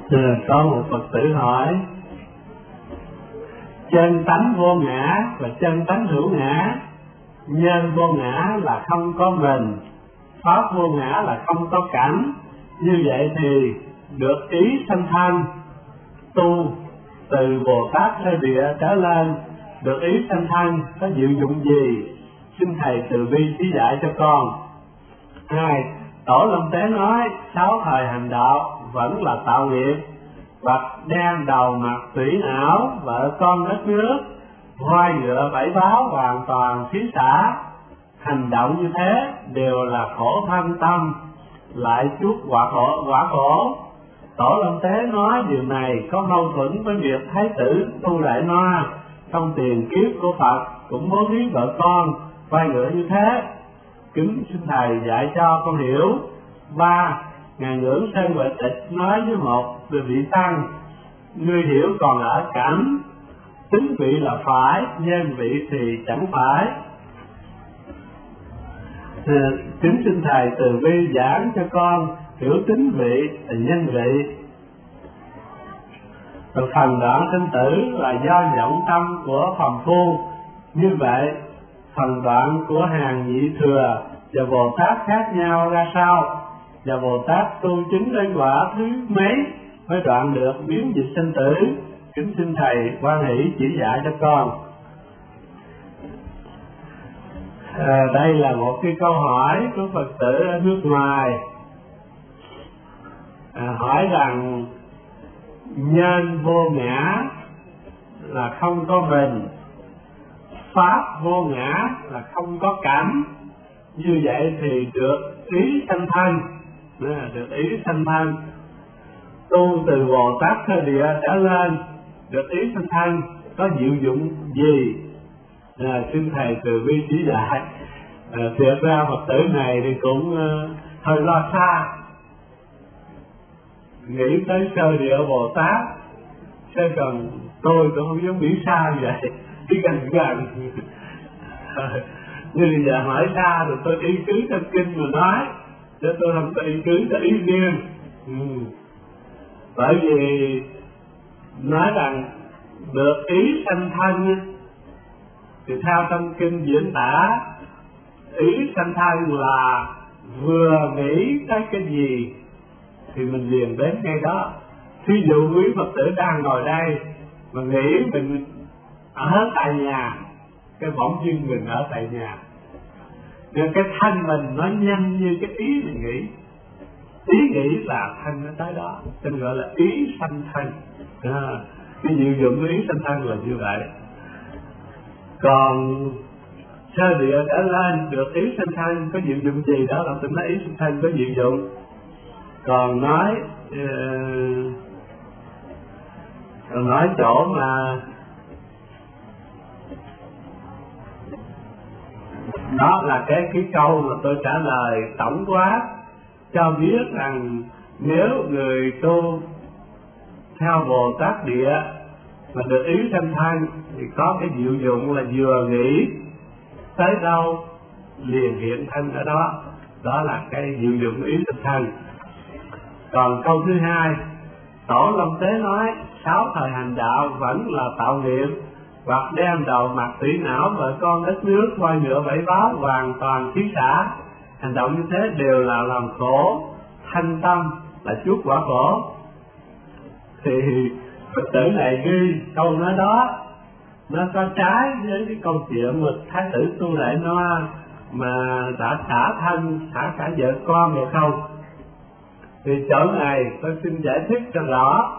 Có một Phật tử hỏi: chân tánh vô ngã và chân tánh hữu ngã, nhân vô ngã là không có mình, pháp vô ngã là không có cảnh. Như vậy thì được ý sanh thân, tu từ Bồ Tát Sơ Địa trở lên, được ý sanh thân có diệu dụng gì? Xin thầy từ bi chỉ dạy cho con. 2. Tổ Long Tế nói 6 thời hành đạo vẫn là tạo nghiệp, hoặc đem đầu mặt thủy ảo, vợ con đất nước, voi ngựa bảy báo hoàn toàn xí xả. Hành động như thế đều là khổ thân tâm, lại chuốc quả khổ. Tổ Long Tế nói điều này có mâu thuẫn với việc Thái tử Tu Đại Na trong tiền kiếp của Phật cũng bố thí vợ con voi ngựa như thế. Kính xin thầy dạy cho con hiểu. 3. Ngài Ngưỡng Sơn Huệ Tịch nói với một vị tăng: ngươi hiểu còn ở cảnh, tính vị là phải, nhân vị thì chẳng phải. Kính xin thầy từ bi giảng cho con hiểu tính vị và nhân vị. Phần đoạn sinh tử là do vọng tâm của phàm phu. Như vậy phần đoạn của hàng nhị thừa và Bồ Tát khác nhau ra sao? Và Bồ Tát tu chứng đến quả thứ mấy mới đoạn được biến dịch sinh tử? Kính xin thầy quan hỷ chỉ dạy cho con. Đây là một cái câu hỏi của Phật tử ở nước ngoài, hỏi rằng nhân vô ngã là không có mình, pháp vô ngã là không có cảnh. Như vậy thì được ý sanh thân, được ý sanh thân, tu từ Bồ Tát Sơ Địa trở lên, được ý sanh thân có diệu dụng gì? Xin thầy từ bi chỉ dạy. Thiệt ra Phật tử này thì cũng hơi lo xa, nghĩ tới Sơ Địa Bồ Tát, chứ còn tôi cũng không dám nghĩ xa như vậy, đi gần gần. Như bây giờ hỏi xa rồi tôi ý cứ trong kinh mà nói, chứ tôi không có ý cứ cho ý riêng. Bởi vì nói rằng được ý sanh thân thì theo trong kinh diễn tả, ý sanh thân là vừa nghĩ tới cái gì thì mình liền đến ngay đó. Thí dụ quý Phật tử đang ngồi đây mà nghĩ mình ở tại nhà, cái bỗng dưng mình ở tại nhà, nên cái thân mình nó nhanh như cái ý mình nghĩ. Ý nghĩ là thân nó tới đó, nên gọi là ý sanh thân. Cái diệu dụng của ý sanh thân là như vậy. Còn Sơ Địa trở lên được ý sanh thân có diệu dụng gì? Đó là tôi nói ý sanh thân có diệu dụng. Còn nói chỗ mà đó là cái câu mà tôi trả lời tổng quát cho biết rằng nếu người tu theo Bồ Tát Địa mà được ý sanh thân thì có cái diệu dụng là vừa nghĩ tới đâu liền hiện thân ở đó. Đó là cái diệu dụng ý sanh thân. Còn câu thứ 2, Tổ Long Tế nói 6 thời hành đạo vẫn là tạo nghiệp, hoặc đem đầu mặt thủy não, vợ con đất nước, voi ngựa bảy báo hoàn toàn xí xả. Hành động như thế đều là làm khổ thanh tâm, là chuốc quả khổ. Thì Phật tử này ghi câu nói đó nó có trái với cái câu chuyện mà Thái tử Tu Đại Na mà đã xả thân, xả cả vợ con được không? Thì chỗ này tôi xin giải thích cho rõ.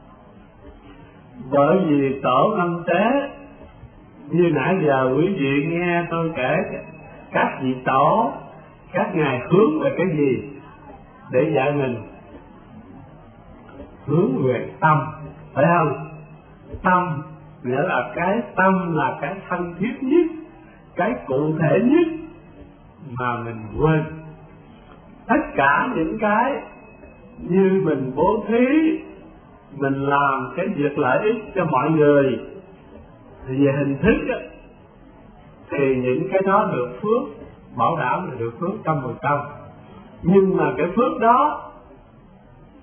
Bởi vì Tổ Long Tế, như nãy giờ quý vị nghe tôi kể, các vị tổ, các ngài hướng về cái gì để dạy mình? Hướng về tâm, phải không? Tâm nghĩa là cái tâm là cái thân thiết nhất, cái cụ thể nhất mà mình quên. Tất cả những cái như mình bố thí, mình làm cái việc lợi ích cho mọi người thì về hình thức thì những cái đó được phước, bảo đảm là được phước 100%. Nhưng mà cái phước đó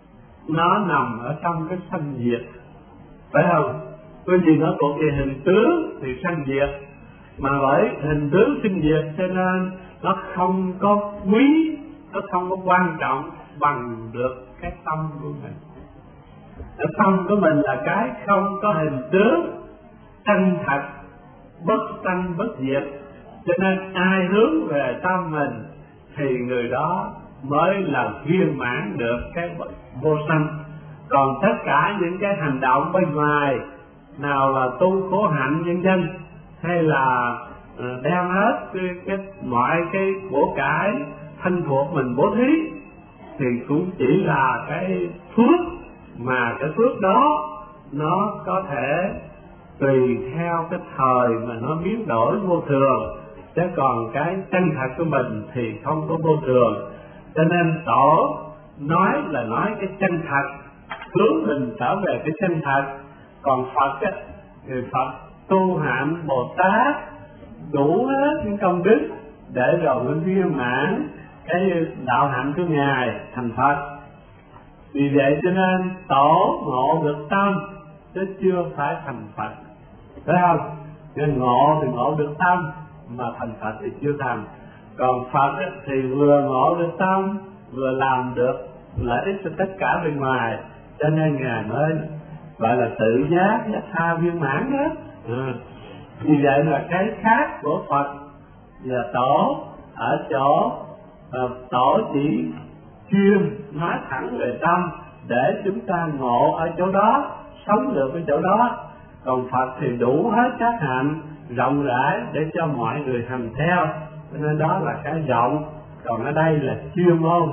nó nằm ở trong cái sanh diệt, phải không? Bởi vì nó thuộc về hình tướng thì sanh diệt, mà bởi hình tướng sinh diệt cho nên nó không có quý, nó không có quan trọng bằng được cái tâm của mình. Cái tâm của mình là cái không có hình tướng, chân thật, bất sanh bất diệt, cho nên ai hướng về tâm mình thì người đó mới là viên mãn được cái vô sanh. Còn tất cả những cái hành động bên ngoài, nào là tu khổ hạnh nhân dân, hay là đem hết mọi cái của cải thân thuộc mình bố thí, thì cũng chỉ là cái phước, mà cái phước đó nó có thể tùy theo cái thời mà nó biến đổi vô thường, chứ còn cái chân thật của mình thì không có vô thường. Cho nên Tổ nói là nói cái chân thật, hướng mình trở về cái chân thật. Còn Phật á, người Phật tu hạnh Bồ Tát đủ hết những công đức để rồi mới viên mãn cái đạo hạnh của Ngài thành Phật. Vì vậy cho nên Tổ ngộ được tâm chứ chưa phải thành Phật, phải không? Nên ngộ thì ngộ được tâm, mà thành Phật thì chưa thành. Còn Phật thì vừa ngộ được tâm, vừa làm được lợi ích cho tất cả bên ngoài, cho nên Ngài mới gọi là tự giác, giác tha viên mãn hết. Vì vậy là cái khác của Phật và Tổ ở chỗ Tổ chỉ chuyên nói thẳng về tâm để chúng ta ngộ ở chỗ đó, sống được ở chỗ đó. Còn Phật thì đủ hết các hạnh rộng rãi để cho mọi người hành theo, cho nên đó là cái rộng. Còn ở đây là chuyên môn.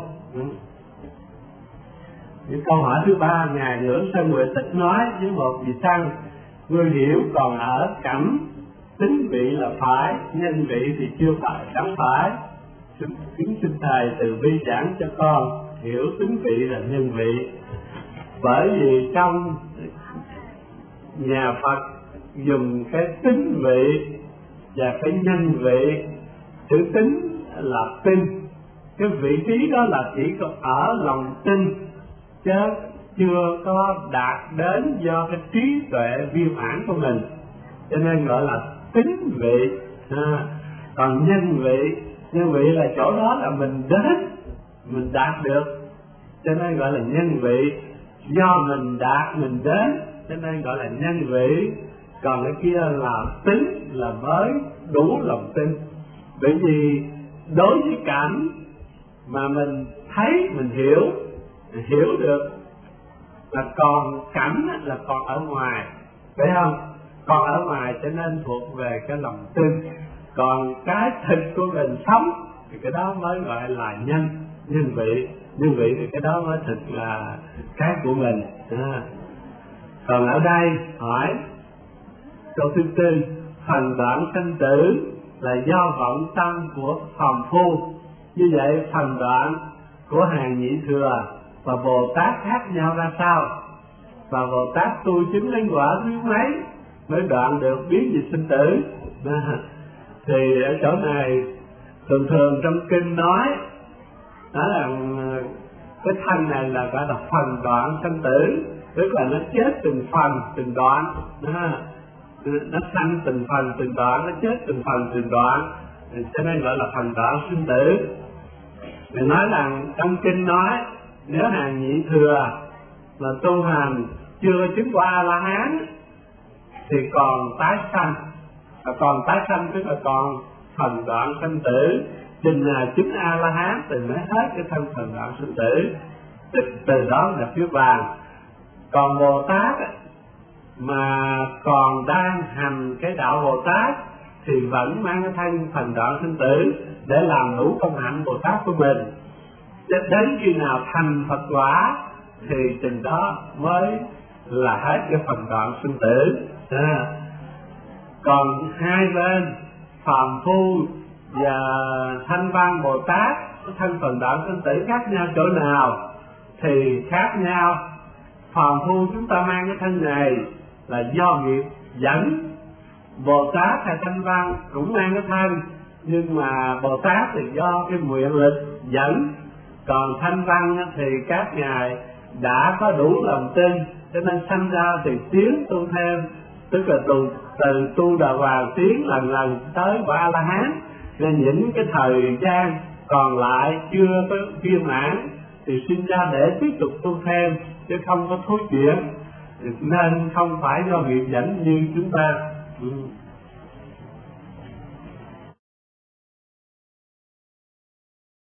Những câu hỏi thứ ba, Ngài Ngưỡng Sơn Huệ Tích nói với một vị tăng: ngươi hiểu còn ở cảnh tính vị là phải, nhân vị thì chưa phải, chẳng phải. Kính xin Thầy từ bi giảng cho con hiểu tính vị là nhân vị. Bởi vì trong nhà Phật dùng cái tính vị và cái nhân vị, chữ tính là tin, cái vị trí đó là chỉ có ở lòng tin, chứ chưa có đạt đến do cái trí tuệ viên mãn của mình, cho nên gọi là tính vị. Còn nhân vị là chỗ đó là mình đến, mình đạt được, cho nên gọi là nhân vị. Do mình đạt, mình đến, cho nên gọi là nhân vị. Còn cái kia là tính, là mới đủ lòng tin. Bởi vì đối với cảnh mà mình thấy, mình hiểu được, là còn cảnh là còn ở ngoài, phải không? Còn ở ngoài cho nên thuộc về cái lòng tin. Còn cái thịt của mình sống thì cái đó mới gọi là nhân vị. Nhân vị thì cái đó mới thực là cái của mình. Còn ở đây hỏi câu thứ tư, phần đoạn sanh tử là do vọng tâm của phàm phu. Như vậy phần đoạn của hàng nhị thừa và Bồ Tát khác nhau ra sao? Và Bồ Tát tu chứng đến quả thứ mấy mới đoạn được biến dịch sinh tử? Thì ở chỗ này thường trong kinh nói là cái thân này là gọi là phần đoạn sanh tử, tức là nó chết từng phần từng đoạn, nó sanh từng phần từng đoạn, nó chết từng phần từng đoạn, cho nên gọi là phần đoạn sinh tử. Người nói rằng trong kinh nói nếu hàng nhị thừa mà tu hành chưa chứng qua A-la-hán thì còn tái sanh, còn tái sanh tức là còn phần đoạn sanh tử. Chừng nào chứng A-la-hán thì mới hết cái thân phần đoạn sinh tử, từ đó là phiếu vàng. Còn Bồ Tát mà còn đang hành cái đạo Bồ Tát thì vẫn mang cái thân phần đoạn sinh tử để làm đủ công hạnh Bồ Tát của mình. Đến khi nào thành Phật quả thì chừng đó mới là hết cái phần đoạn sinh tử. Còn hai bên phàm phu và thanh văn Bồ Tát, thân phần đoạn sinh tử khác nhau chỗ nào? Thì khác nhau. Phàm phu chúng ta mang cái thân này là do nghiệp dẫn, Bồ Tát hay thanh văn cũng mang cái thân, nhưng mà Bồ Tát thì do cái nguyện lực dẫn, còn thanh văn thì các ngài đã có đủ lòng tin, cho nên sanh ra thì tiến tu thêm, tức là từ tu Đà Hoàng tiến lần lần tới quả A La Hán. Nên những cái thời gian còn lại chưa có viên mãn thì sinh ra để tiếp tục tu thêm, chứ không có thối chuyển, nên không phải do nghiệp dẫn như chúng ta.